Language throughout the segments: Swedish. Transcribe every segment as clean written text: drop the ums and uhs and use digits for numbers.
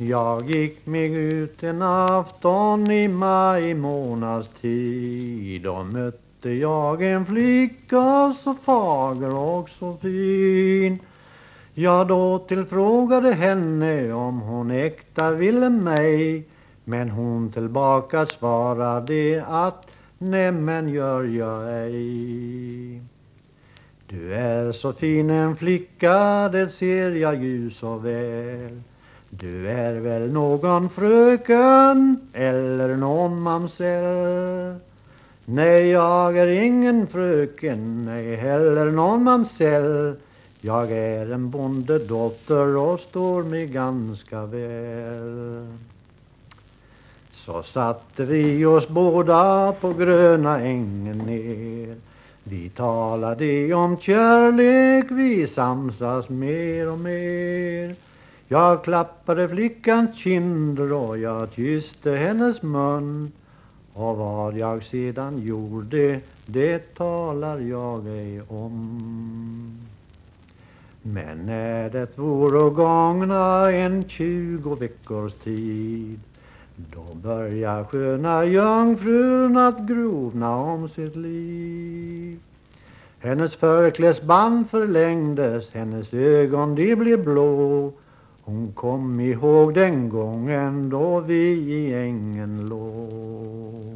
Jag gick mig ut en afton i maj månads tid och mötte jag en flicka så fager och så fin. Jag då tillfrågade henne om hon äkta ville mig, men hon tillbaka svarade att nämen gör jag ej. Du är så fin en flicka, det ser jag ju så väl. Du är väl någon fröken eller någon mamsell? Nej, jag är ingen fröken, nej heller någon mamsell. Jag är en bondedotter och står mig ganska väl. Så satte vi oss båda på gröna ängen ner. Vi talade om kärlek, vi samsas mer och mer. Jag klappade flickans kinder och jag kysste hennes mun. Och vad jag sedan gjorde, det talar jag ej om. Men när det vore gångna 20 veckors tid, då börjar sköna jungfrun att grovna om sitt liv. Hennes förklädsband förlängdes, hennes ögon de blev blå. Hon kom ihåg den gången då vi i ängen låg.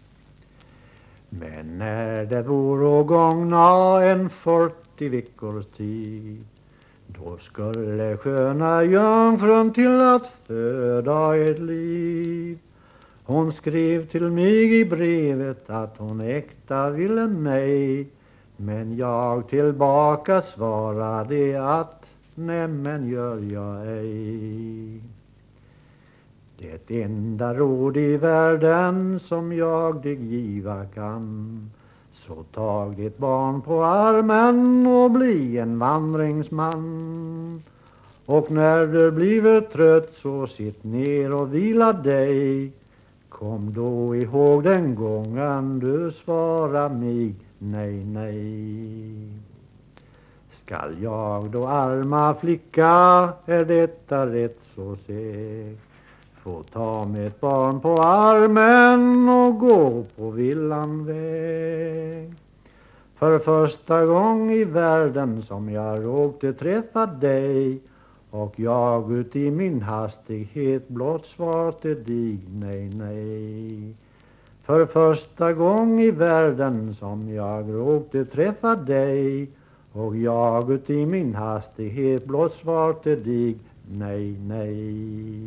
Men när det vore gångna 40 veckors tid, då skulle sköna jungfrun till att föda ett liv. Hon skrev till mig i brevet att hon äkta ville mig, men jag tillbaka svarade att nämen gör jag ej. Det enda råd i världen som jag dig giva kan, så tag ditt barn på armen och bli en vandringsman. Och när du blir trött så sitt ner och vila dig. Kom då ihåg den gången du svarar mig nej, nej. Skall jag då arma flicka, är detta rätt så säg. Få ta mitt barn på armen och gå på villan väg. För första gång i världen som jag råkte träffa dig, och jag ut i min hastighet blott svar till dig nej, nej. För första gång i världen som jag råkte träffa dig, och jag ut i min hastighet blott svar till dig nej, nej.